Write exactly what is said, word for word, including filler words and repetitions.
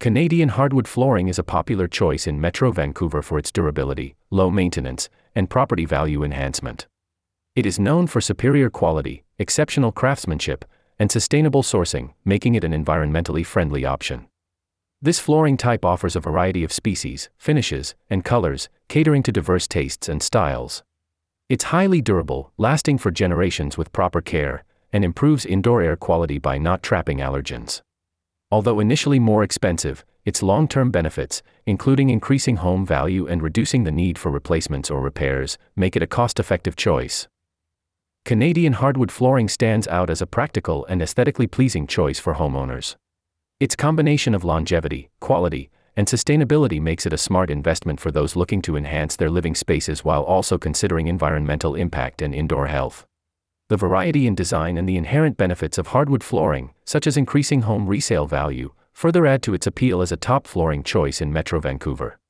Canadian hardwood flooring is a popular choice in Metro Vancouver for its durability, low maintenance, and property value enhancement. It is known for superior quality, exceptional craftsmanship, and sustainable sourcing, making it an environmentally friendly option. This flooring type offers a variety of species, finishes, and colors, catering to diverse tastes and styles. It's highly durable, lasting for generations with proper care, and improves indoor air quality by not trapping allergens. Although initially more expensive, its long-term benefits, including increasing home value and reducing the need for replacements or repairs, make it a cost-effective choice. Canadian hardwood flooring stands out as a practical and aesthetically pleasing choice for homeowners. Its combination of longevity, quality, and sustainability makes it a smart investment for those looking to enhance their living spaces while also considering environmental impact and indoor health. The variety in design and the inherent benefits of hardwood flooring, such as increasing home resale value, further add to its appeal as a top flooring choice in Metro Vancouver.